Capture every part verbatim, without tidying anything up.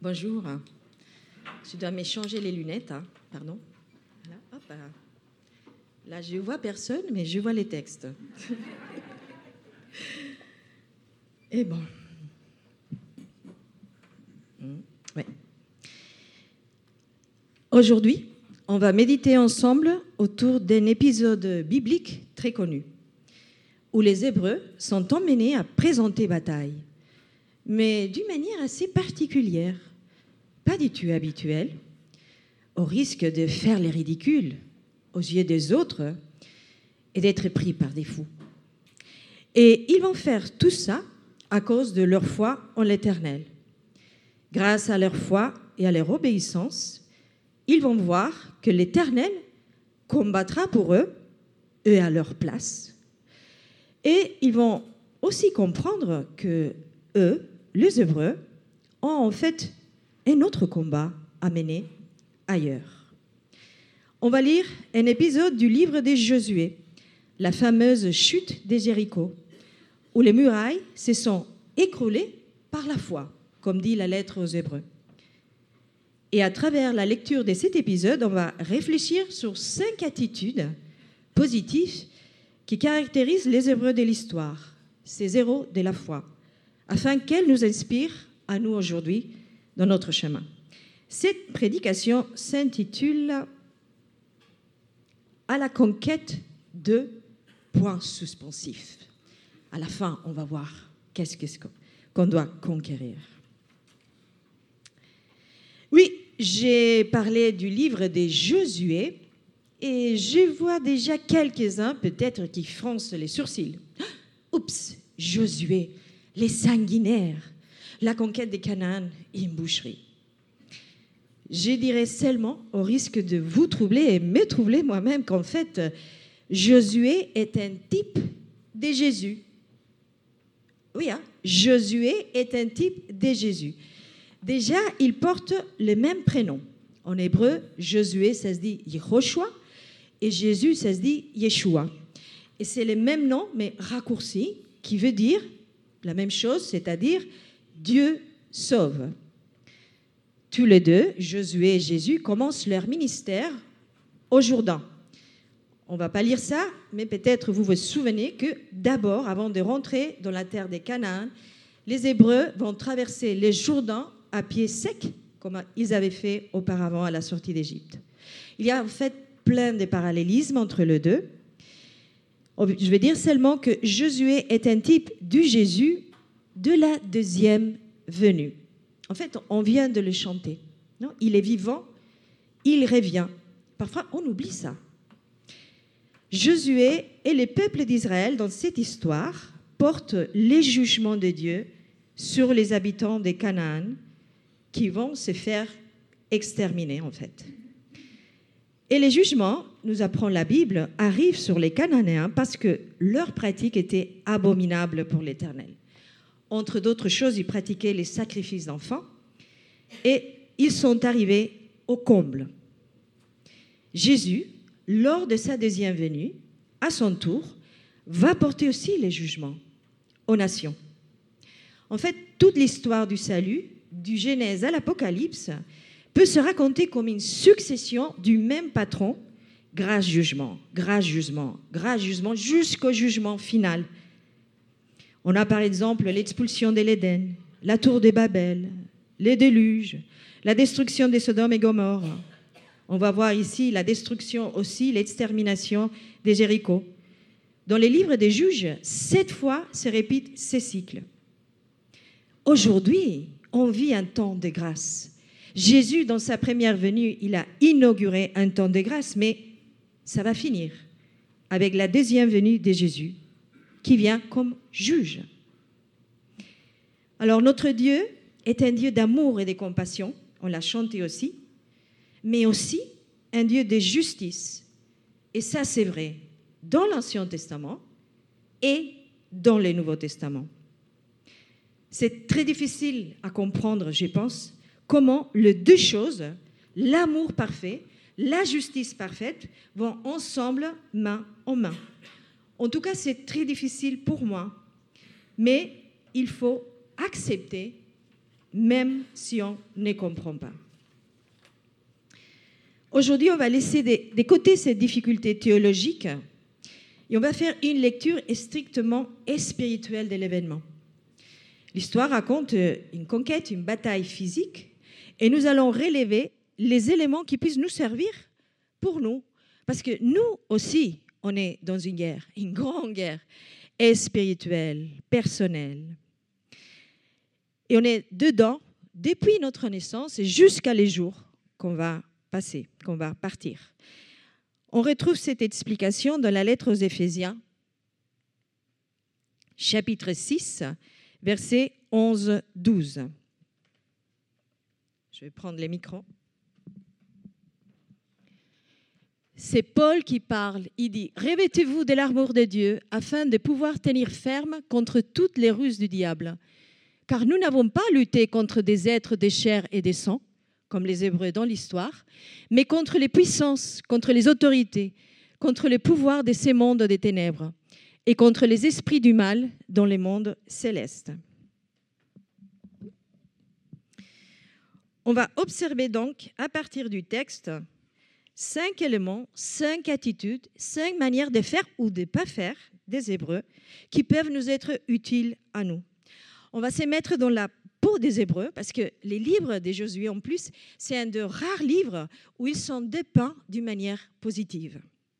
Bonjour. Je dois m'échanger les lunettes. Hein. Pardon. Là, hop, là. Là, je ne vois personne, mais je vois les textes. Et bon. Ouais. Aujourd'hui, on va méditer ensemble autour d'un épisode biblique très connu, où les Hébreux sont emmenés à présenter bataille, mais d'une manière assez particulière, pas du tout habituelle, au risque de faire les ridicules aux yeux des autres et d'être pris par des fous. Et ils vont faire tout ça à cause de leur foi en l'Éternel. Grâce à leur foi et à leur obéissance, ils vont voir que l'Éternel combattra pour eux, eux à leur place. Et ils vont aussi comprendre que eux, les Hébreux, ont en fait un autre combat à mener ailleurs. On va lire un épisode du livre de Josué, la fameuse chute de Jéricho, où les murailles se sont écroulées par la foi, comme dit la lettre aux Hébreux. Et à travers la lecture de cet épisode, on va réfléchir sur cinq attitudes positives qui caractérisent les Hébreux de l'histoire, ces héros de la foi, afin qu'elles nous inspirent à nous aujourd'hui dans notre chemin. Cette prédication s'intitule « À la conquête de points suspensifs ». À la fin, on va voir qu'est-ce qu'on doit conquérir. Oui, j'ai parlé du livre de Josué et je vois déjà quelques-uns peut-être qui froncent les sourcils. Oups, Josué, les sanguinaires, la conquête de Canaan et une boucherie. Je dirais seulement, au risque de vous troubler et me troubler moi-même, qu'en fait, Josué est un type de Jésus. Oui, hein? Josué est un type de Jésus. Déjà, il porte le même prénom. En hébreu, Josué, ça se dit Yehoshua, et Jésus, ça se dit Yeshua. Et c'est le même nom, mais raccourci, qui veut dire la même chose, c'est-à-dire Dieu sauve. Tous les deux, Josué et Jésus, commencent leur ministère au Jourdain. On ne va pas lire ça, mais peut-être vous vous souvenez que d'abord, avant de rentrer dans la terre des Canaan, les Hébreux vont traverser le Jourdain à pied sec, comme ils avaient fait auparavant à la sortie d'Égypte. Il y a en fait plein de parallélismes entre les deux. Je vais dire seulement que Josué est un type du Jésus de la deuxième venue. En fait, on vient de le chanter. Non ? Il est vivant, il revient. Parfois, on oublie ça. Josué et le peuple d'Israël, dans cette histoire, portent les jugements de Dieu sur les habitants de Canaan qui vont se faire exterminer, en fait. Et les jugements, nous apprend la Bible, arrivent sur les Cananéens parce que leur pratique était abominable pour l'Éternel. Entre d'autres choses, ils pratiquaient les sacrifices d'enfants et ils sont arrivés au comble. Jésus, lors de sa deuxième venue, à son tour, va porter aussi les jugements aux nations. En fait, toute l'histoire du salut, du Genèse à l'Apocalypse, peut se raconter comme une succession du même patron, grâce jugement, grâce jugement, grâce jugement, jusqu'au jugement final. On a par exemple l'expulsion de l'Éden, la tour de Babel, les déluges, la destruction de Sodome et Gomorrhe. On va voir ici la destruction aussi, l'extermination de Jéricho. Dans les livres des juges, sept fois se répètent ces cycles. Aujourd'hui, on vit un temps de grâce. Jésus, dans sa première venue, il a inauguré un temps de grâce, mais ça va finir avec la deuxième venue de Jésus, qui vient comme juge. Alors, notre Dieu est un Dieu d'amour et de compassion, on l'a chanté aussi, mais aussi un Dieu de justice. Et ça, c'est vrai dans l'Ancien Testament et dans le Nouveau Testament. C'est très difficile à comprendre, je pense, comment les deux choses, l'amour parfait, la justice parfaite, vont ensemble, main en main. En tout cas, c'est très difficile pour moi, mais il faut accepter même si on ne comprend pas. Aujourd'hui, on va laisser de, de côté ces difficultés théologiques et on va faire une lecture strictement spirituelle de l'événement. L'histoire raconte une conquête, une bataille physique, et nous allons relever les éléments qui puissent nous servir pour nous. Parce que nous aussi, on est dans une guerre, une grande guerre, et spirituelle, personnelle. Et on est dedans depuis notre naissance et jusqu'à les jours qu'on va passer, qu'on va partir. On retrouve cette explication dans la lettre aux Éphésiens, chapitre six, versets onze à douze. Je vais prendre les micros. C'est Paul qui parle. Il dit « Revêtez-vous de l'armure de Dieu afin de pouvoir tenir ferme contre toutes les ruses du diable. Car nous n'avons pas lutté contre des êtres de chair et de sang, comme les Hébreux dans l'histoire, mais contre les puissances, contre les autorités, contre les pouvoirs de ces mondes des ténèbres et contre les esprits du mal dans les mondes célestes. » On va observer donc, à partir du texte, cinq éléments, cinq attitudes, cinq manières de faire ou de ne pas faire des Hébreux qui peuvent nous être utiles à nous. On va se mettre dans la peau des Hébreux parce que les livres de Josué, en plus, c'est un de rares livres où ils sont dépeints d'une manière positive.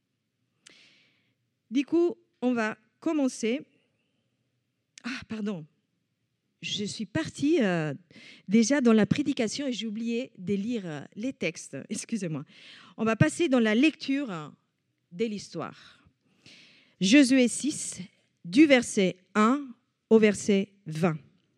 Du coup, on va commencer. Ah, pardon. Je suis partie euh, déjà dans la prédication et j'ai oublié de lire euh, les textes. Excusez-moi. On va passer dans la lecture euh, de l'histoire. Josué six, du verset un au verset vingt.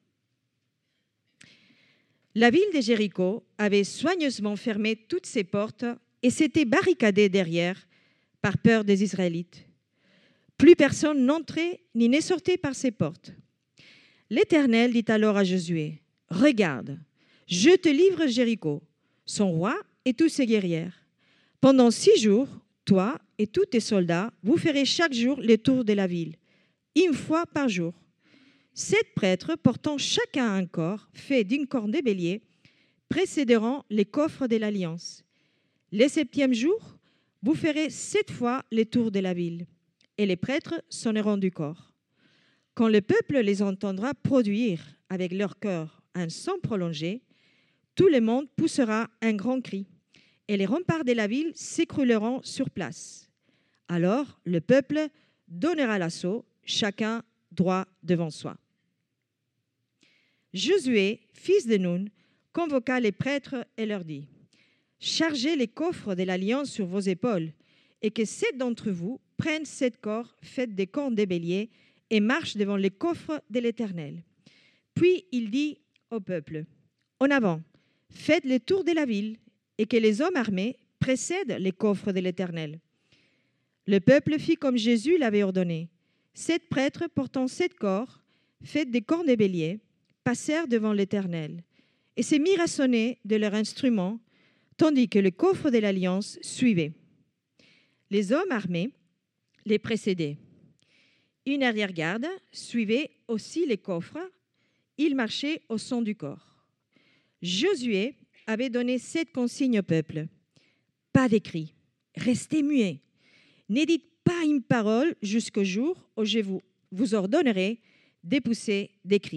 La ville de Jéricho avait soigneusement fermé toutes ses portes et s'était barricadée derrière par peur des Israélites. Plus personne n'entrait ni ne sortait par ces portes. L'Éternel dit alors à Josué, « Regarde, je te livre Jéricho, son roi et tous ses guerrières. Pendant six jours, toi et tous tes soldats, vous ferez chaque jour le tour de la ville, une fois par jour. Sept prêtres portant chacun un corps fait d'une corne de bélier précéderont les coffres de l'Alliance. Le septième jour, vous ferez sept fois le tour de la ville, et les prêtres sonneront du corps. Quand le peuple les entendra produire avec leur cœur un son prolongé, tout le monde poussera un grand cri, et les remparts de la ville s'écrouleront sur place. Alors le peuple donnera l'assaut, chacun droit devant soi. » Josué, fils de Nun, convoqua les prêtres et leur dit, « Chargez les coffres de l'Alliance sur vos épaules, et que sept d'entre vous prennent sept corps faits des cornes des béliers et marchent devant les coffres de l'Éternel. » Puis il dit au peuple, « En avant, faites le tour de la ville, et que les hommes armés précèdent les coffres de l'Éternel. » Le peuple fit comme Jésus l'avait ordonné. Sept prêtres portant sept corps, faits des cornes des béliers, passèrent devant l'Éternel, et se mirent à sonner de leurs instruments, tandis que le coffre de l'Alliance suivait. Les hommes armés les précédaient. Une arrière-garde suivait aussi les coffres. Ils marchaient au son du corps. Josué avait donné cette consigne au peuple. « Pas de cris, restez muets. Ne dites pas une parole jusqu'au jour où je vous, vous ordonnerai de pousser des cris. »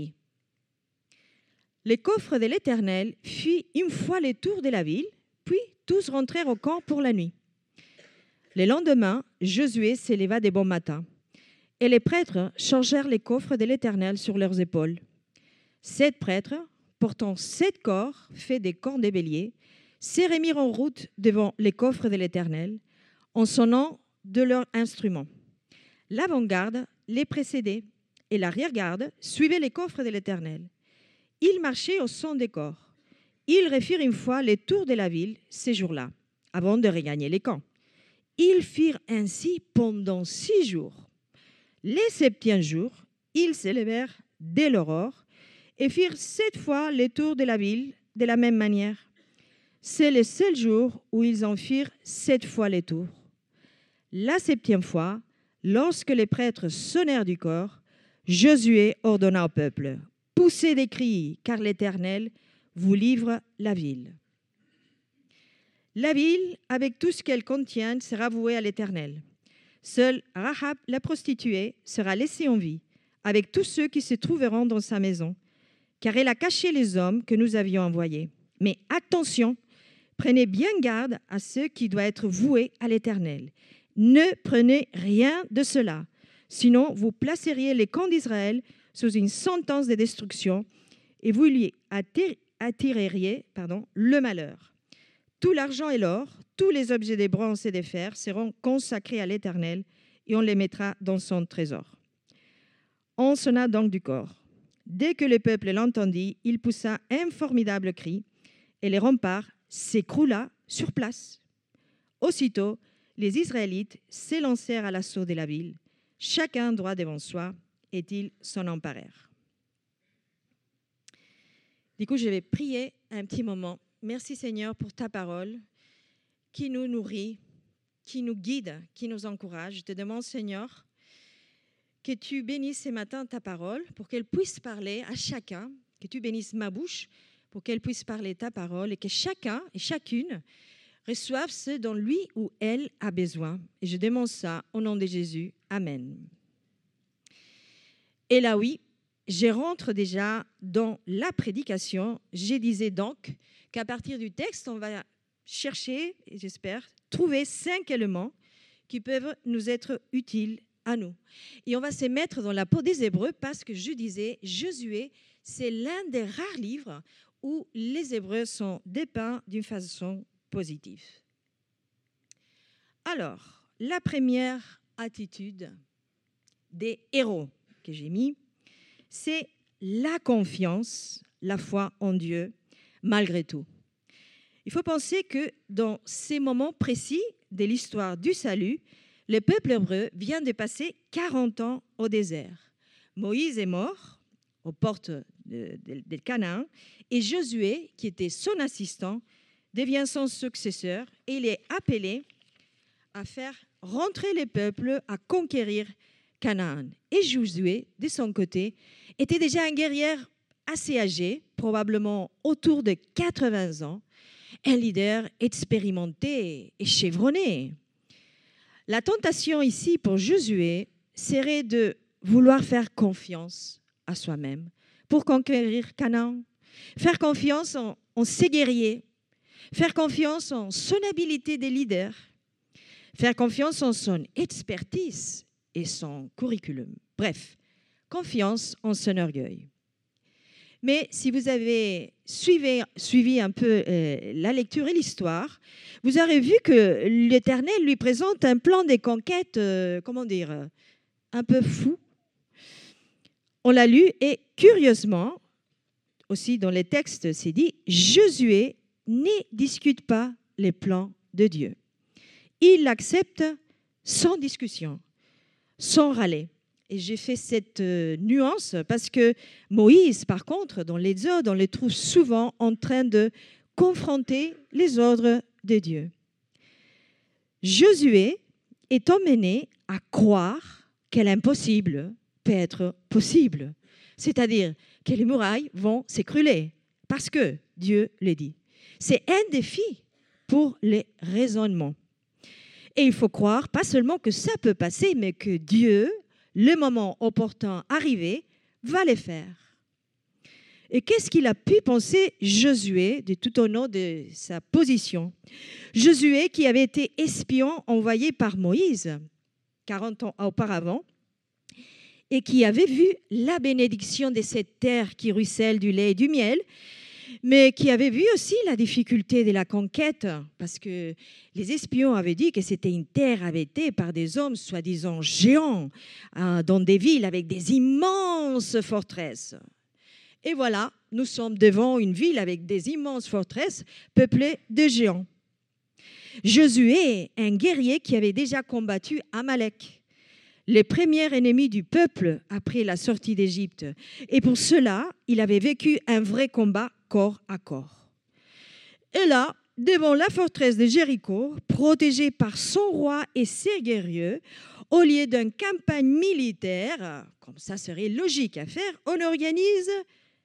Les coffres de l'Éternel firent une fois le tour de la ville, puis tous rentrèrent au camp pour la nuit. Le lendemain, Josué s'éleva de bon matin, et les prêtres chargèrent les coffres de l'Éternel sur leurs épaules. Sept prêtres, portant sept corps faits des cornes des béliers, se remirent en route devant les coffres de l'Éternel, en sonnant de leurs instruments. L'avant-garde les précédait, et l'arrière-garde suivait les coffres de l'Éternel. Ils marchaient au son des corps. Ils refirent une fois les tours de la ville ces jours-là, avant de regagner les camps. Ils firent ainsi pendant six jours. Les septième jour, ils s'élevèrent dès l'aurore et firent sept fois les tours de la ville de la même manière. C'est le seul jour où ils en firent sept fois les tours. La septième fois, lorsque les prêtres sonnèrent du corps, Josué ordonna au peuple, poussez des cris, car l'Éternel vous livre la ville. La ville, avec tout ce qu'elle contient, sera vouée à l'Éternel. Seule Rahab, la prostituée, sera laissée en vie, avec tous ceux qui se trouveront dans sa maison, car elle a caché les hommes que nous avions envoyés. Mais attention, prenez bien garde à ceux qui doivent être voués à l'Éternel. Ne prenez rien de cela, sinon vous placeriez les camps d'Israël sous une sentence de destruction et vous lui attireriez pardon, le malheur. Tout l'argent et l'or, tous les objets des bronzes et des fers seront consacrés à l'Éternel et on les mettra dans son trésor. On sonna donc du corps. Dès que le peuple l'entendit, il poussa un formidable cri et les remparts s'écroula sur place. Aussitôt, les Israélites s'élancèrent à l'assaut de la ville, chacun droit devant soi, et ils s'en emparèrent. Du coup, je vais prier un petit moment. Merci Seigneur pour ta parole qui nous nourrit, qui nous guide, qui nous encourage. Je te demande Seigneur que tu bénisses ce matin ta parole pour qu'elle puisse parler à chacun, que tu bénisses ma bouche pour qu'elle puisse parler ta parole et que chacun et chacune reçoive ce dont lui ou elle a besoin. Et je demande ça au nom de Jésus. Amen. Et là, oui, je rentre déjà dans la prédication. Je disais donc qu'à partir du texte, on va chercher, et j'espère, trouver cinq éléments qui peuvent nous être utiles à nous. Et on va se mettre dans la peau des Hébreux parce que je disais, Josué, c'est l'un des rares livres où les Hébreux sont dépeints d'une façon positive. Alors, la première attitude des héros que j'ai mis, c'est la confiance, la foi en Dieu, malgré tout. Il faut penser que dans ces moments précis de l'histoire du salut, le peuple hébreu vient de passer quarante ans au désert. Moïse est mort aux portes de, de, de Canaan et Josué, qui était son assistant, devient son successeur et il est appelé à faire rentrer les peuples, à conquérir Canaan. Et Josué, de son côté, était déjà un guerrier assez âgé, probablement autour de quatre-vingts ans, un leader expérimenté et chevronné. La tentation ici pour Josué serait de vouloir faire confiance à soi-même pour conquérir Canaan, faire confiance en, en ses guerriers, faire confiance en son habilité de leader, faire confiance en son expertise et son curriculum. Bref, confiance en son orgueil. Mais si vous avez suivi, suivi un peu euh, la lecture et l'histoire, vous aurez vu que l'Éternel lui présente un plan de conquête, euh, comment dire, euh, un peu fou. On l'a lu et curieusement, aussi dans les textes, c'est dit, Josué ne discute pas les plans de Dieu. Il l'accepte sans discussion, sans râler. Et j'ai fait cette euh, nuance parce que Moïse, par contre, dans l'Exode, on les trouve souvent en train de confronter les ordres de Dieu. Josué est emmené à croire que l'impossible peut être possible, c'est-à-dire que les murailles vont s'écrouler parce que Dieu le dit. C'est un défi pour les raisonnements. Et il faut croire pas seulement que ça peut passer, mais que Dieu, le moment opportun arrivé, va les faire. Et qu'est-ce qu'il a pu penser Josué de tout au long de sa position? Josué qui avait été espion envoyé par Moïse quarante ans auparavant et qui avait vu la bénédiction de cette terre qui ruisselle du lait et du miel, mais qui avait vu aussi la difficulté de la conquête, parce que les espions avaient dit que c'était une terre habitée par des hommes soi-disant géants, hein, dans des villes avec des immenses forteresses. Et voilà, nous sommes devant une ville avec des immenses forteresses peuplées de géants. Josué, un guerrier qui avait déjà combattu Amalek, le premier ennemi du peuple après la sortie d'Égypte. Et pour cela, il avait vécu un vrai combat corps à corps. Et là, devant la forteresse de Jéricho, protégée par son roi et ses guerriers, au lieu d'une campagne militaire, comme ça serait logique à faire, on organise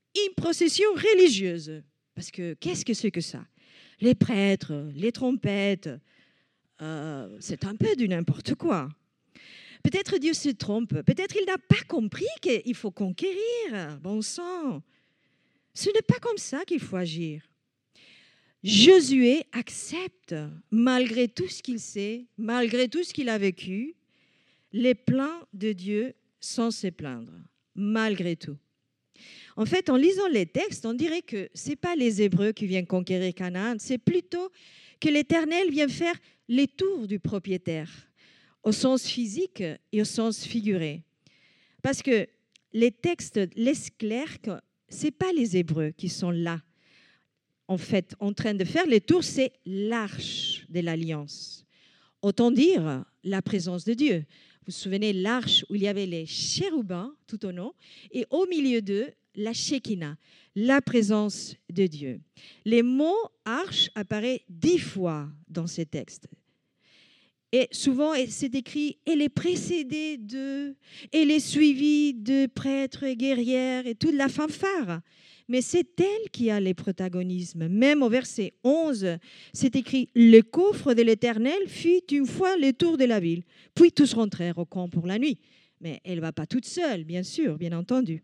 une procession religieuse. Parce que qu'est-ce que c'est que ça? Les prêtres, les trompettes, euh, c'est un peu du n'importe quoi. Peut-être Dieu se trompe, peut-être il n'a pas compris qu'il faut conquérir. Bon sang, ce n'est pas comme ça qu'il faut agir. Josué accepte, malgré tout ce qu'il sait, malgré tout ce qu'il a vécu, les plans de Dieu sans se plaindre, malgré tout. En fait, en lisant les textes, on dirait que ce n'est pas les Hébreux qui viennent conquérir Canaan, c'est plutôt que l'Éternel vient faire les tours du propriétaire, au sens physique et au sens figuré. Parce que les textes laissent clair que ce n'est pas les Hébreux qui sont là, en fait, en train de faire les tours, c'est l'arche de l'alliance. Autant dire la présence de Dieu. Vous vous souvenez, l'arche où il y avait les chérubins tout au long, et au milieu d'eux, la Shekinah, la présence de Dieu. Les mots arche apparaissent dix fois dans ces textes. Et souvent, c'est écrit « elle est précédée de », elle est suivie de prêtres et guerrières et toute la fanfare. Mais c'est elle qui a les protagonismes. Même au verset onze, c'est écrit « le coffre de l'Éternel fit une fois le tour de la ville, puis tous rentrèrent au camp pour la nuit ». Mais elle ne va pas toute seule, bien sûr, bien entendu.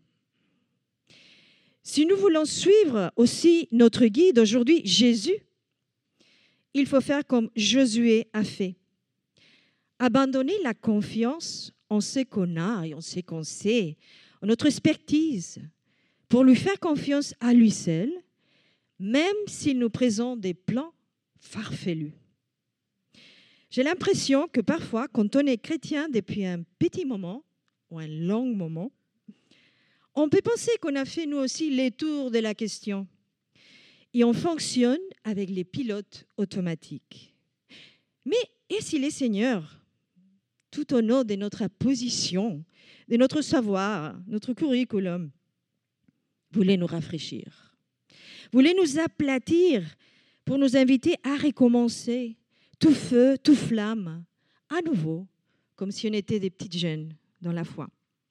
Si nous voulons suivre aussi notre guide aujourd'hui, Jésus, il faut faire comme Josué a fait. Abandonner la confiance en ce qu'on a et en ce qu'on sait, en notre expertise, pour lui faire confiance à lui seul, même s'il nous présente des plans farfelus. J'ai l'impression que parfois, quand on est chrétien depuis un petit moment, ou un long moment, on peut penser qu'on a fait nous aussi les tours de la question. Et on fonctionne avec les pilotes automatiques. Mais et si les seigneurs, tout au nom de notre position, de notre savoir, notre curriculum, voulaient nous rafraîchir, voulaient nous aplatir pour nous inviter à recommencer, tout feu, tout flamme, à nouveau, comme si on était des petites jeunes dans la foi.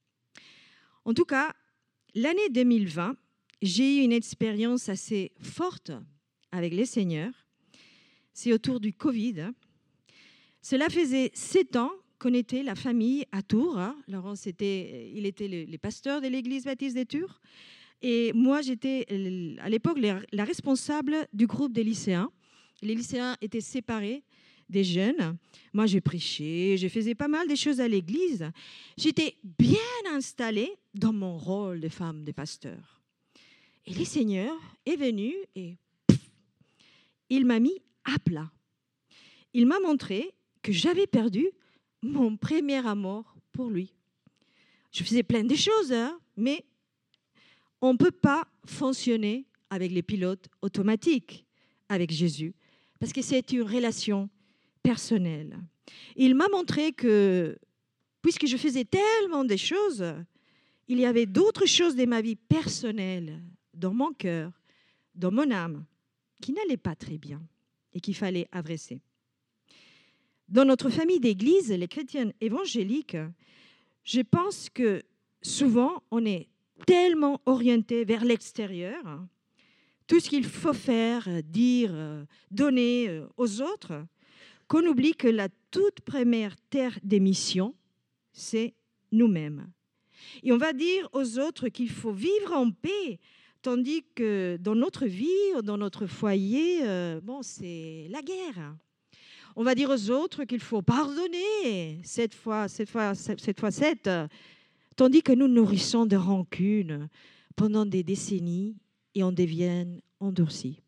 En tout cas, l'année deux mille vingt, j'ai eu une expérience assez forte avec les seigneurs. C'est autour du Covid. Cela faisait sept ans qu'on était la famille à Tours. Laurent, c'était, il était le, le pasteur de l'église baptiste de Tours. Et moi, j'étais à l'époque la responsable du groupe des lycéens. Les lycéens étaient séparés des jeunes. Moi, je prêchais, je faisais pas mal de choses à l'église. J'étais bien installée dans mon rôle de femme de pasteur. Et le Seigneur est venu et pff, il m'a mis à plat. Il m'a montré que j'avais perdu mon premier amour pour lui. Je faisais plein de choses, hein, mais on ne peut pas fonctionner avec les pilotes automatiques avec Jésus, parce que c'est une relation personnelle. Il m'a montré que, puisque je faisais tellement de choses, il y avait d'autres choses de ma vie personnelle, dans mon cœur, dans mon âme, qui n'allaient pas très bien et qu'il fallait adresser. Dans notre famille d'église, les chrétiennes évangéliques, je pense que souvent, on est tellement orienté vers l'extérieur, tout ce qu'il faut faire, dire, donner aux autres, qu'on oublie que la toute première terre d'émission, c'est nous-mêmes. Et on va dire aux autres qu'il faut vivre en paix, tandis que dans notre vie, dans notre foyer, euh, bon, c'est la guerre. On va dire aux autres qu'il faut pardonner, cette fois, cette fois, cette fois, cette, tandis que nous nourrissons de rancune pendant des décennies et on devient endurcis.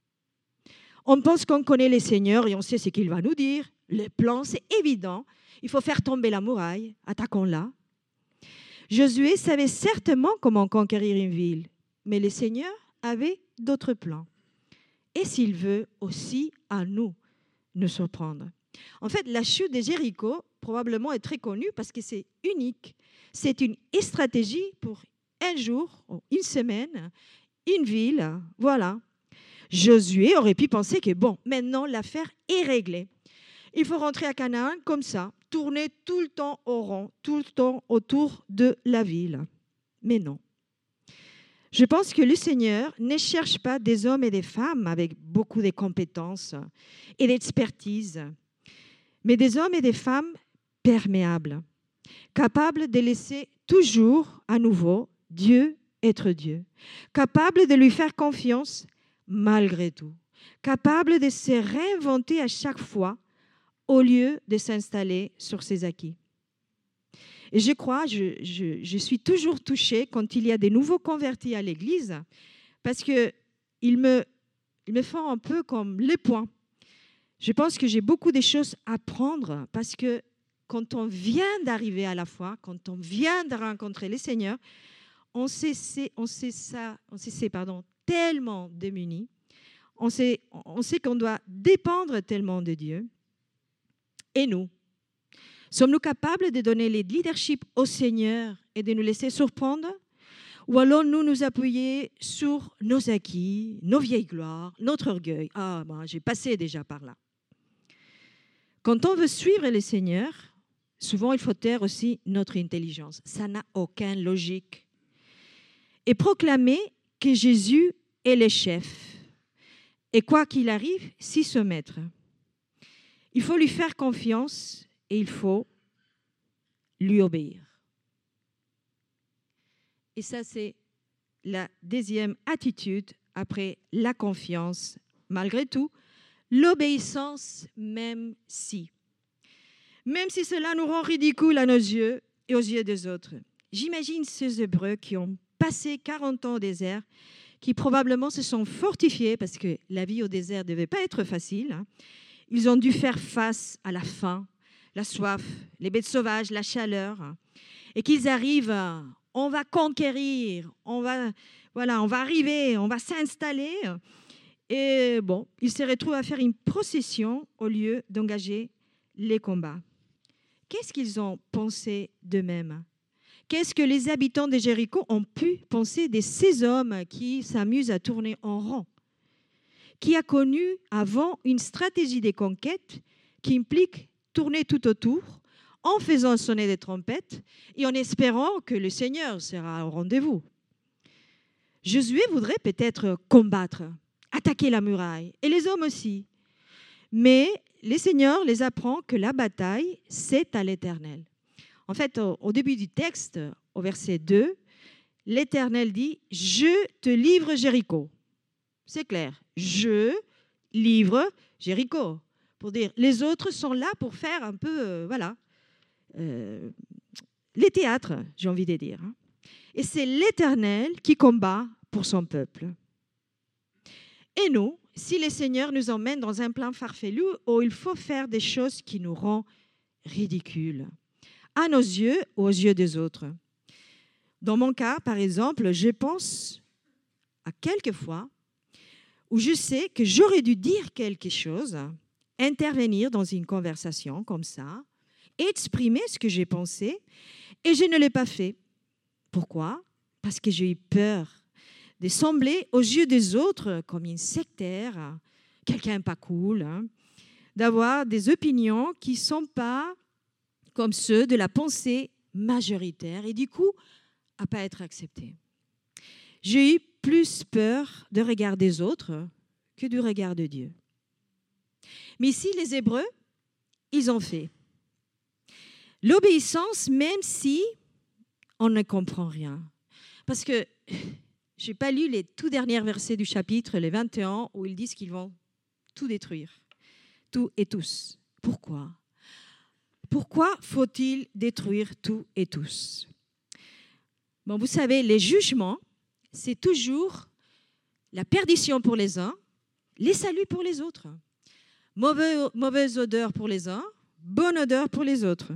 On pense qu'on connaît les seigneurs et on sait ce qu'il va nous dire. Le plan, c'est évident. Il faut faire tomber la muraille. Attaquons-la. Josué savait certainement comment conquérir une ville, mais le Seigneur avait d'autres plans. Et s'il veut aussi à nous nous surprendre. En fait, la chute de Jéricho, probablement, est très connue parce que c'est unique. C'est une stratégie pour un jour, une semaine, une ville, voilà. Josué aurait pu penser que, bon, maintenant, l'affaire est réglée. Il faut rentrer à Canaan comme ça, tourner tout le temps au rond, tout le temps autour de la ville. Mais non. Je pense que le Seigneur ne cherche pas des hommes et des femmes avec beaucoup de compétences et d'expertise, mais des hommes et des femmes perméables, capables de laisser toujours à nouveau Dieu être Dieu, capables de lui faire confiance malgré tout, capables de se réinventer à chaque fois au lieu de s'installer sur ses acquis. Et je crois, je, je, je suis toujours touchée quand il y a des nouveaux convertis à l'Église, parce qu'ils me, ils me font un peu comme les points. Je pense que j'ai beaucoup de choses à apprendre, parce que quand on vient d'arriver à la foi, quand on vient de rencontrer le Seigneur, on sait, on sait ça, on sait, pardon, tellement démunis, on sait, on sait qu'on doit dépendre tellement de Dieu. Et nous, sommes-nous capables de donner le leadership au Seigneur et de nous laisser surprendre? Ou allons-nous nous appuyer sur nos acquis, nos vieilles gloires, notre orgueil? Ah, ben, j'ai passé déjà par là. Quand on veut suivre le Seigneur, souvent il faut taire aussi notre intelligence. Ça n'a aucune logique. Et proclamer que Jésus est le chef. Et quoi qu'il arrive, s'y soumettre. Il faut lui faire confiance et il faut lui obéir. Et ça, c'est la deuxième attitude après la confiance, malgré tout, l'obéissance même si. Même si cela nous rend ridicule à nos yeux et aux yeux des autres. J'imagine ces Hébreux qui ont passé quarante ans au désert, qui probablement se sont fortifiés, parce que la vie au désert ne devait pas être facile. Hein. Ils ont dû faire face à la faim, la soif, les bêtes sauvages, la chaleur, et qu'ils arrivent, on va conquérir, on va, voilà, on va arriver, on va s'installer. Et bon, ils se retrouvent à faire une procession au lieu d'engager les combats. Qu'est-ce qu'ils ont pensé d'eux-mêmes? Qu'est-ce que les habitants de Jéricho ont pu penser de ces hommes qui s'amusent à tourner en rond? Qui a connu avant une stratégie de conquête qui implique tourner tout autour en faisant sonner des trompettes et en espérant que le Seigneur sera au rendez-vous. Josué voudrait peut-être combattre, attaquer la muraille, et les hommes aussi. Mais le Seigneur les apprend que la bataille, c'est à l'Éternel. En fait, au, au début du texte, au verset deux, l'Éternel dit « Je te livre Jéricho ». C'est clair, je livre Jéricho. Pour dire, les autres sont là pour faire un peu, euh, voilà, euh, les théâtres, j'ai envie de dire. Et c'est l'Éternel qui combat pour son peuple. Et nous, si le Seigneur nous emmène dans un plan farfelu où il faut faire des choses qui nous rendent ridicules, à nos yeux ou aux yeux des autres. Dans mon cas, par exemple, je pense à quelques fois où je sais que j'aurais dû dire quelque chose, intervenir dans une conversation comme ça, exprimer ce que j'ai pensé, et je ne l'ai pas fait. Pourquoi? Parce que j'ai eu peur de sembler aux yeux des autres comme une sectaire, quelqu'un pas cool, hein, d'avoir des opinions qui ne sont pas comme ceux de la pensée majoritaire et du coup, à ne pas être accepté. J'ai eu plus peur du regard des autres que du regard de Dieu. Mais ici, les Hébreux, ils ont fait l'obéissance, même si on ne comprend rien. Parce que je n'ai pas lu les tout derniers versets du chapitre, les vingt et un, où ils disent qu'ils vont tout détruire, tout et tous. Pourquoi ? Pourquoi faut-il détruire tout et tous? Bon, vous savez, les jugements, c'est toujours la perdition pour les uns, les saluts pour les autres. Mauvais, mauvaise odeur pour les uns, bonne odeur pour les autres.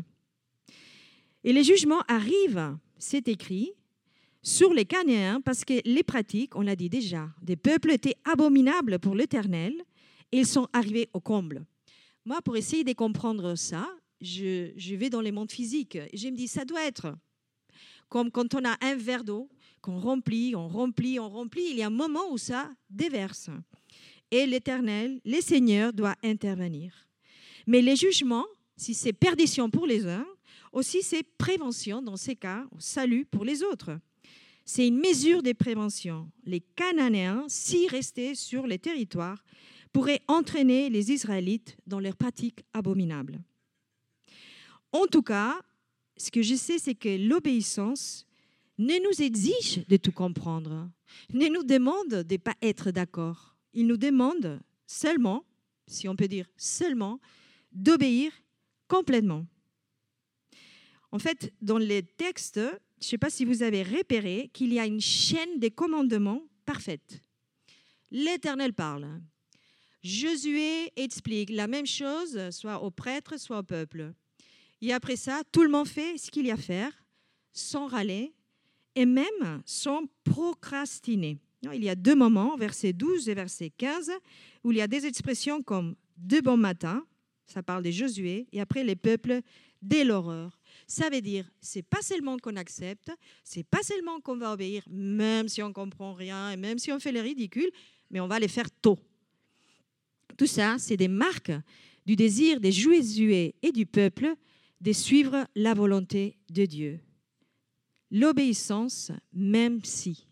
Et les jugements arrivent, c'est écrit, sur les Cananéens, parce que les pratiques, on l'a dit déjà, des peuples étaient abominables pour l'Éternel et ils sont arrivés au comble. Moi, pour essayer de comprendre ça, je, je vais dans les mondes physiques et je me dis, ça doit être comme quand on a un verre d'eau, qu'on remplit, on remplit, on remplit, il y a un moment où ça déverse. Et l'Éternel, le Seigneur, doit intervenir. Mais les jugements, si c'est perdition pour les uns, aussi c'est prévention, dans ces cas, salut pour les autres. C'est une mesure de prévention. Les Cananéens, s'y restaient sur les territoires, pourraient entraîner les Israélites dans leurs pratiques abominables. En tout cas, ce que je sais, c'est que l'obéissance ne nous exige de tout comprendre, ne nous demande de ne pas être d'accord. Il nous demande seulement, si on peut dire seulement, d'obéir complètement. En fait, dans les textes, je ne sais pas si vous avez repéré qu'il y a une chaîne des commandements parfaite. L'Éternel parle. Josué explique la même chose, soit aux prêtres, soit au peuple. Et après ça, tout le monde fait ce qu'il y a à faire, sans râler, et même sans procrastiner. Il y a deux moments, verset douze et verset quinze, où il y a des expressions comme « de bon matin », ça parle de Josué, et après les peuples dès l'aurore. Ça veut dire, c'est pas seulement qu'on accepte, c'est pas seulement qu'on va obéir, même si on comprend rien et même si on fait les ridicules, mais on va les faire tôt. Tout ça, c'est des marques du désir des Josué et du peuple de suivre la volonté de Dieu. L'obéissance, même si.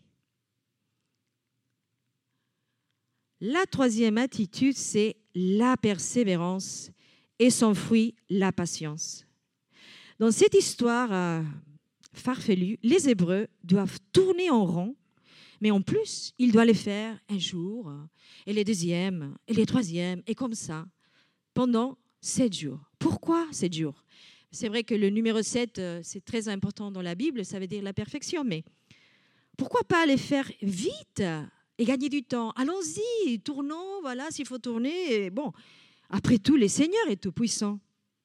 La troisième attitude, c'est la persévérance et son fruit, la patience. Dans cette histoire euh, farfelue, les Hébreux doivent tourner en rond, mais en plus, ils doivent le faire un jour, et le deuxième, et le troisième, et comme ça, pendant sept jours. Pourquoi sept jours? C'est vrai que le numéro sept, c'est très important dans la Bible, ça veut dire la perfection, mais pourquoi pas les faire vite et gagner du temps? Allons-y, tournons, voilà, s'il faut tourner. Et bon, après tout, le Seigneur est tout-puissant.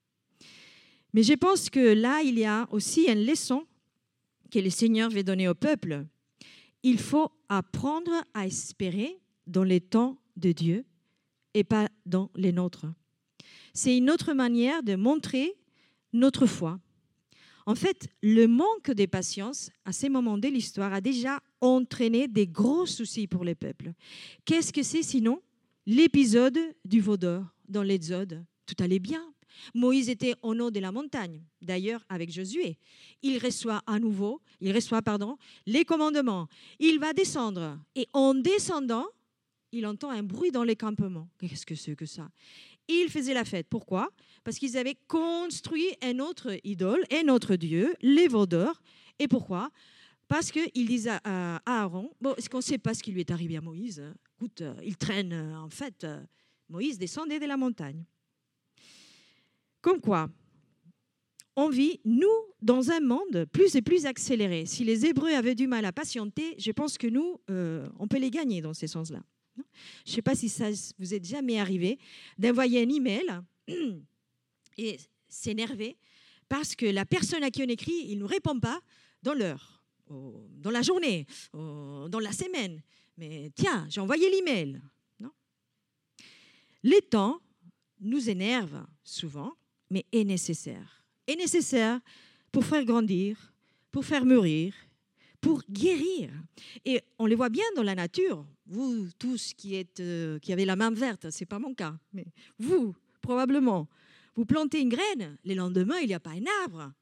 Mais je pense que là, il y a aussi une leçon que le Seigneur veut donner au peuple. Il faut apprendre à espérer dans les temps de Dieu et pas dans les nôtres. C'est une autre manière de montrer notre foi. En fait, le manque de patience à ces moments de l'histoire a déjà entraîné des gros soucis pour les peuples. Qu'est-ce que c'est sinon l'épisode du veau d'or dans l'Exode? Tout allait bien. Moïse était au haut de la montagne, d'ailleurs avec Josué. Il reçoit à nouveau, il reçoit pardon, les commandements. Il va descendre et en descendant, il entend un bruit dans les campements. Qu'est-ce que c'est que ça? Ils faisaient la fête. Pourquoi? Parce qu'ils avaient construit un autre idole, un autre dieu, les veaux d'or. Et pourquoi? Parce qu'ils disaient à Aaron, bon, est-ce qu'on ne sait pas ce qui lui est arrivé à Moïse? Écoute, il traîne, en fait, Moïse descendait de la montagne. Comme quoi, on vit, nous, dans un monde plus et plus accéléré. Si les Hébreux avaient du mal à patienter, je pense que nous, euh, on peut les gagner dans ces sens-là. Je ne sais pas si ça vous est jamais arrivé d'envoyer un email et s'énerver parce que la personne à qui on écrit, il ne nous répond pas dans l'heure, dans la journée, dans la semaine. Mais tiens, j'ai envoyé l'email. Non ? Les temps nous énervent souvent, mais est nécessaire. Est nécessaire pour faire grandir, pour faire mûrir, pour guérir. Et on les voit bien dans la nature. Vous, tous qui, êtes, euh, qui avez la main verte, ce n'est pas mon cas, mais vous, probablement, vous plantez une graine, le lendemain, il n'y a pas un arbre.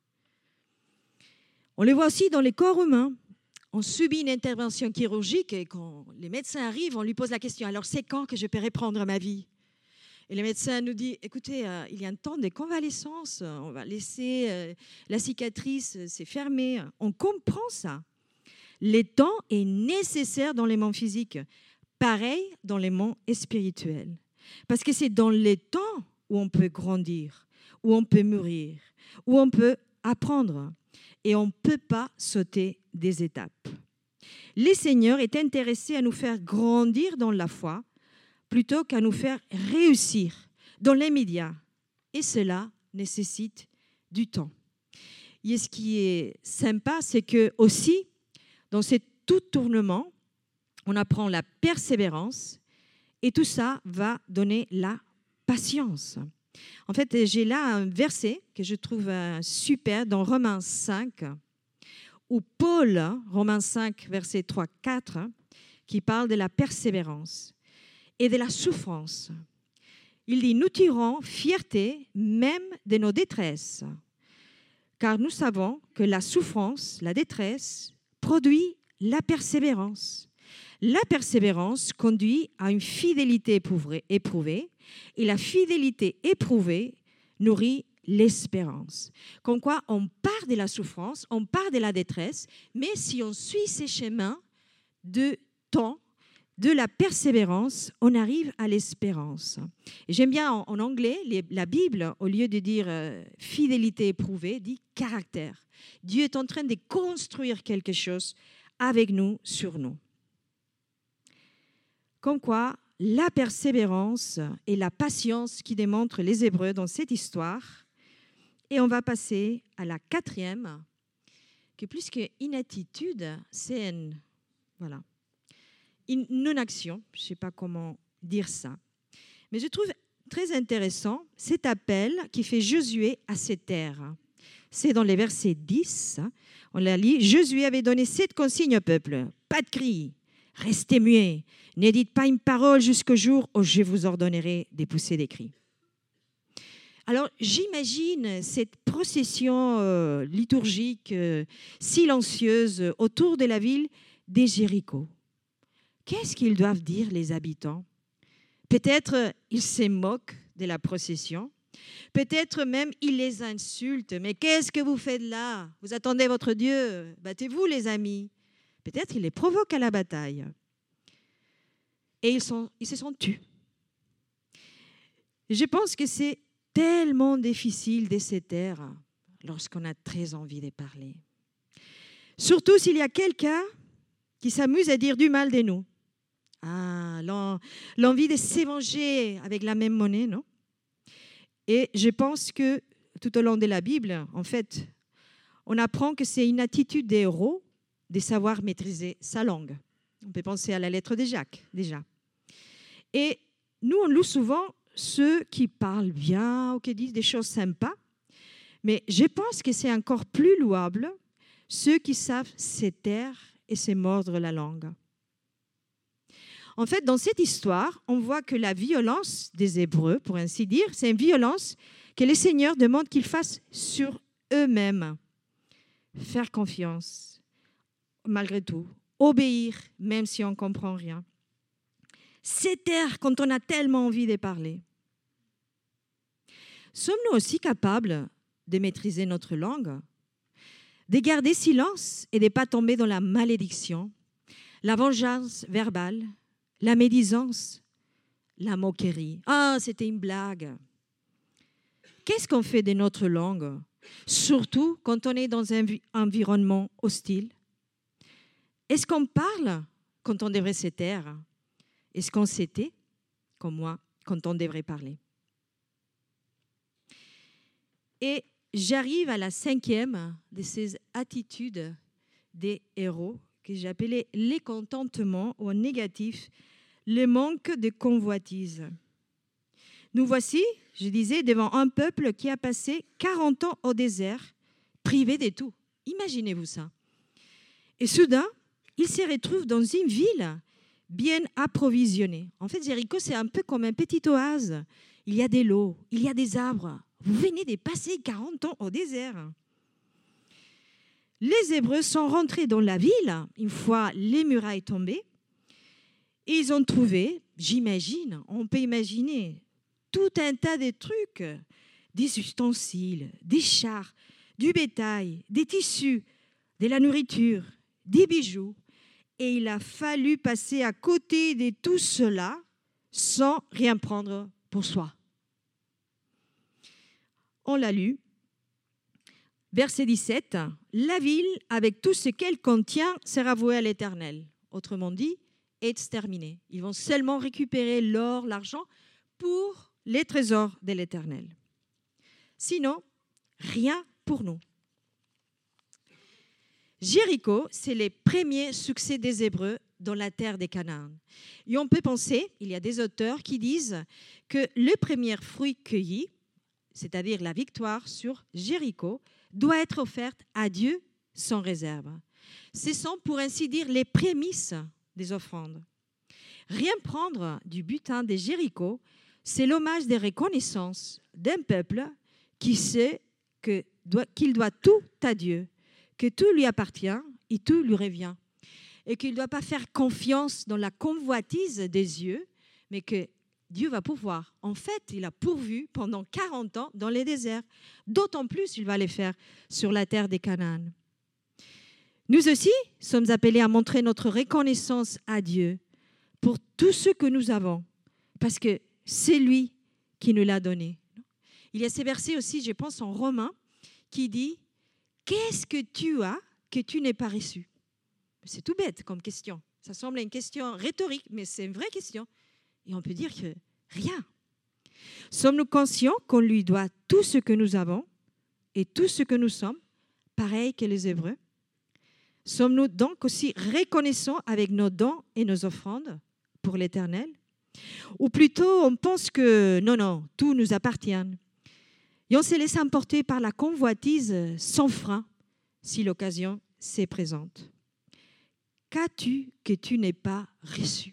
On les voit aussi dans les corps humains. On subit une intervention chirurgique et quand les médecins arrivent, on lui pose la question, alors c'est quand que je peux reprendre ma vie? Et le médecin nous dit, écoutez, euh, il y a un temps de convalescence, on va laisser euh, la cicatrice euh, se fermer. On comprend ça. Le temps est nécessaire dans les mondes physiques, pareil dans les mondes spirituels. Parce que c'est dans les temps où on peut grandir, où on peut mûrir, où on peut apprendre. Et on ne peut pas sauter des étapes. Le Seigneur est intéressé à nous faire grandir dans la foi plutôt qu'à nous faire réussir dans l'immédiat. Et cela nécessite du temps. Et ce qui est sympa, c'est que aussi, dans ce tout tournement, on apprend la persévérance et tout ça va donner la patience. En fait, j'ai là un verset que je trouve super dans Romains cinq, où Paul, Romains cinq, versets trois à quatre, qui parle de la persévérance et de la souffrance. Il dit, nous tirons fierté même de nos détresses, car nous savons que la souffrance, la détresse, produit la persévérance. La persévérance conduit à une fidélité éprouvée, éprouvée et la fidélité éprouvée nourrit l'espérance. Comme quoi, on part de la souffrance, on part de la détresse, mais si on suit ces chemins de temps, de la persévérance, on arrive à l'espérance. Et j'aime bien en, en anglais, les, la Bible, au lieu de dire euh, fidélité éprouvée, dit caractère. Dieu est en train de construire quelque chose avec nous, sur nous. Comme quoi, la persévérance et la patience qui démontrent les Hébreux dans cette histoire. Et on va passer à la quatrième, qui plus qu'une attitude, c'est une, voilà, une non-action. Je ne sais pas comment dire ça. Mais je trouve très intéressant cet appel qui fait Josué à ses terres. C'est dans les versets dix, on la lit. Josué avait donné cette consigne au peuple. Pas de cris, restez muets, ne dites pas une parole jusqu'au jour où je vous ordonnerai de pousser des cris. Alors, j'imagine cette procession euh, liturgique, euh, silencieuse, autour de la ville de Jéricho. Qu'est-ce qu'ils doivent dire, les habitants? Peut-être ils se moquent de la procession. Peut-être même ils les insultent. Mais qu'est-ce que vous faites là? Vous attendez votre Dieu? Battez-vous, les amis. Peut-être ils les provoquent à la bataille. Et ils, sont, ils se sont tus. Je pense que c'est tellement difficile de se taire lorsqu'on a très envie de parler. Surtout s'il y a quelqu'un qui s'amuse à dire du mal de nous. Ah, l'envie de s'évanger avec la même monnaie, non? Et je pense que tout au long de la Bible, en fait, on apprend que c'est une attitude des héros de savoir maîtriser sa langue. On peut penser à la lettre de Jacques, déjà. Et nous, on loue souvent ceux qui parlent bien ou qui disent des choses sympas, mais je pense que c'est encore plus louable ceux qui savent se taire et se mordre la langue. En fait, dans cette histoire, on voit que la violence des Hébreux, pour ainsi dire, c'est une violence que le Seigneur demande qu'ils fassent sur eux-mêmes. Faire confiance, malgré tout. Obéir, même si on ne comprend rien. Se taire quand on a tellement envie de parler. Sommes-nous aussi capables de maîtriser notre langue, de garder silence et de ne pas tomber dans la malédiction, la vengeance verbale, la médisance, la moquerie? Ah, c'était une blague. Qu'est-ce qu'on fait de notre langue, surtout quand on est dans un environnement hostile? Est-ce qu'on parle quand on devrait se taire? Est-ce qu'on se tait, comme moi, quand on devrait parler? Et j'arrive à la cinquième de ces attitudes des héros que j'ai appelé les contentements ou en négatif, le manque de convoitise. Nous voici, je disais, devant un peuple qui a passé quarante ans au désert, privé de tout. Imaginez-vous ça. Et soudain, il se retrouve dans une ville bien approvisionnée. En fait, Jéricho, c'est un peu comme un petit oase. Il y a de l'eau, il y a des arbres. Vous venez de passer quarante ans au désert. Les Hébreux sont rentrés dans la ville une fois les murailles tombées. Et ils ont trouvé, j'imagine, on peut imaginer, tout un tas de trucs, des ustensiles, des chars, du bétail, des tissus, de la nourriture, des bijoux. Et il a fallu passer à côté de tout cela sans rien prendre pour soi. On l'a lu. Verset dix-sept, « La ville, avec tout ce qu'elle contient, sera vouée à l'Éternel. » Autrement dit, exterminée. Ils vont seulement récupérer l'or, l'argent pour les trésors de l'Éternel. Sinon, rien pour nous. Jéricho, c'est les premiers succès des Hébreux dans la terre des Canaan. Et on peut penser, il y a des auteurs qui disent que le premier fruit cueilli, c'est-à-dire la victoire sur Jéricho, doit être offerte à Dieu sans réserve. Ce sont, pour ainsi dire, les prémices des offrandes. Rien prendre du butin de Jéricho, c'est l'hommage de reconnaissance d'un peuple qui sait que doit, qu'il doit tout à Dieu, que tout lui appartient et tout lui revient. et qu'il ne doit pas faire confiance dans la convoitise des yeux, mais que Dieu va pourvoir. En fait, il a pourvu pendant quarante ans dans les déserts. D'autant plus, il va les faire sur la terre des Canaan. Nous aussi sommes appelés à montrer notre reconnaissance à Dieu pour tout ce que nous avons, parce que c'est lui qui nous l'a donné. Il y a ces versets aussi, je pense, en Romains, qui dit « Qu'est-ce que tu as que tu n'aies pas reçu ?» C'est tout bête comme question. Ça semble une question rhétorique, mais c'est une vraie question. Et on peut dire que rien. Sommes-nous conscients qu'on lui doit tout ce que nous avons et tout ce que nous sommes, pareil que les Hébreux? Sommes-nous donc aussi reconnaissants avec nos dons et nos offrandes pour l'Éternel? Ou plutôt, on pense que non, non, tout nous appartient. Et on se laisse emporter par la convoitise sans frein si l'occasion s'est présente. Qu'as-tu que tu n'aies pas reçu?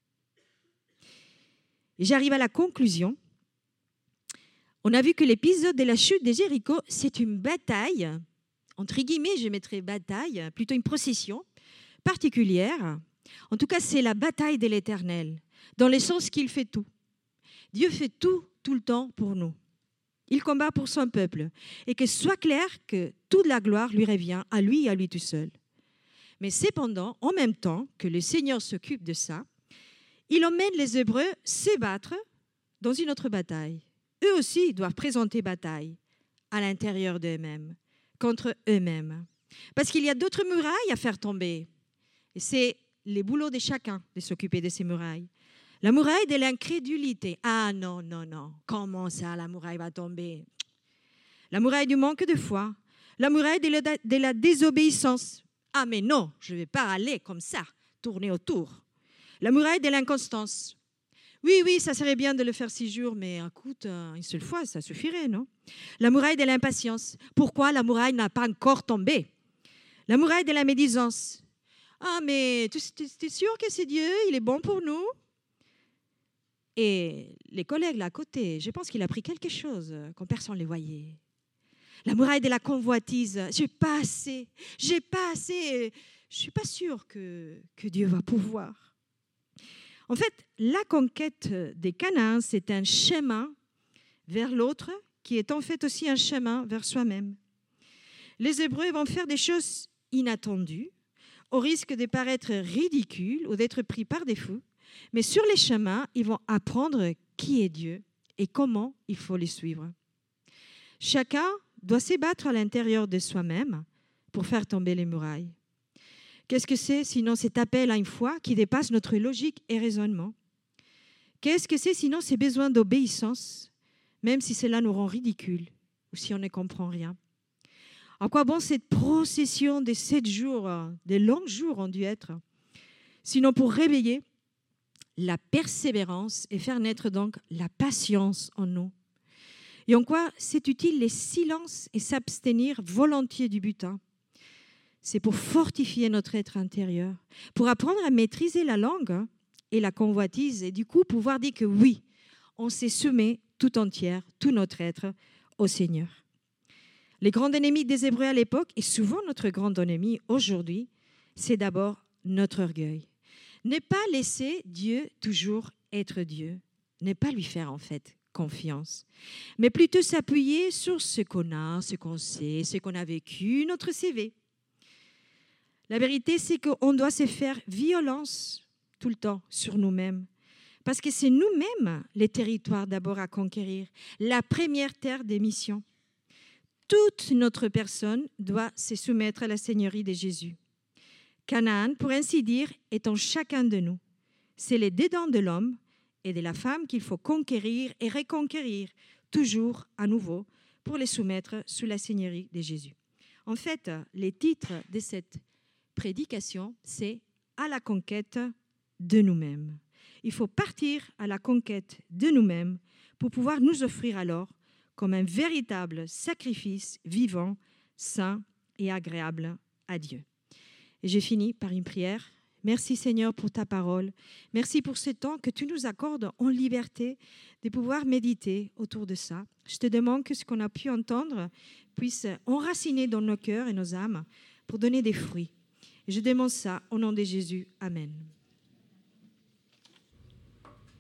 Et j'arrive à la conclusion. On a vu que l'épisode de la chute de Jéricho, c'est une bataille, entre guillemets, je mettrais bataille, plutôt une procession particulière. En tout cas, c'est la bataille de l'Éternel, dans le sens qu'il fait tout. Dieu fait tout, tout le temps pour nous. Il combat pour son peuple. Et que soit clair que toute la gloire lui revient à lui et à lui tout seul. Mais cependant, en même temps que le Seigneur s'occupe de ça, il emmène les Hébreux se battre dans une autre bataille. Eux aussi doivent présenter bataille à l'intérieur d'eux-mêmes, contre eux-mêmes. Parce qu'il y a d'autres murailles à faire tomber. Et c'est les boulots de chacun de s'occuper de ces murailles. La muraille de l'incrédulité. Ah non, non, non. Comment ça, la muraille va tomber? La muraille du manque de foi. La muraille de la, de la désobéissance. Ah mais non, je ne vais pas aller comme ça, tourner autour. La muraille de l'inconstance. Oui, oui, ça serait bien de le faire six jours, mais écoute, une seule fois, ça suffirait, non? La muraille de l'impatience. Pourquoi la muraille n'a pas encore tombé? La muraille de la médisance. Ah, mais tu es sûr que c'est Dieu, il est bon pour nous? Et les collègues là à côté, je pense qu'il a pris quelque chose quand personne ne les voyait. La muraille de la convoitise. J'ai pas assez, j'ai pas assez. Je ne suis pas sûre que, que Dieu va pouvoir. En fait, la conquête des Canaan, c'est un chemin vers l'autre qui est en fait aussi un chemin vers soi-même. Les Hébreux vont faire des choses inattendues, au risque de paraître ridicules ou d'être pris par des fous, mais sur les chemins, ils vont apprendre qui est Dieu et comment il faut les suivre. Chacun doit se battre à l'intérieur de soi-même pour faire tomber les murailles. Qu'est-ce que c'est sinon cet appel à une foi qui dépasse notre logique et raisonnement? Qu'est-ce que c'est sinon ces besoins d'obéissance, même si cela nous rend ridicules ou si on ne comprend rien? À quoi bon cette procession de sept jours, de longs jours ont dû être, sinon pour réveiller la persévérance et faire naître donc la patience en nous? Et en quoi c'est utile les silences et s'abstenir volontiers du butin? C'est pour fortifier notre être intérieur, pour apprendre à maîtriser la langue et la convoitise, et du coup pouvoir dire que oui, on s'est soumis tout entière, tout notre être au Seigneur. Les grands ennemis des Hébreux à l'époque, et souvent notre grand ennemi aujourd'hui, c'est d'abord notre orgueil. Ne pas laisser Dieu toujours être Dieu, ne pas lui faire en fait confiance, mais plutôt s'appuyer sur ce qu'on a, ce qu'on sait, ce qu'on a vécu, notre C V. La vérité, c'est qu'on doit se faire violence tout le temps sur nous-mêmes, parce que c'est nous-mêmes les territoires d'abord à conquérir, la première terre des missions. Toute notre personne doit se soumettre à la seigneurie de Jésus. Canaan, pour ainsi dire, est en chacun de nous. C'est les dedans de l'homme et de la femme qu'il faut conquérir et reconquérir, toujours à nouveau, pour les soumettre sous la seigneurie de Jésus. En fait, les titres de cette prédication, c'est « à la conquête de nous-mêmes ». Il faut partir à la conquête de nous-mêmes pour pouvoir nous offrir alors comme un véritable sacrifice vivant, saint et agréable à Dieu. Et j'ai fini par une prière. Merci Seigneur pour ta parole. Merci pour ce temps que tu nous accordes en liberté de pouvoir méditer autour de ça. Je te demande que ce qu'on a pu entendre puisse enraciner dans nos cœurs et nos âmes pour donner des fruits. Et je demande ça au nom de Jésus. Amen.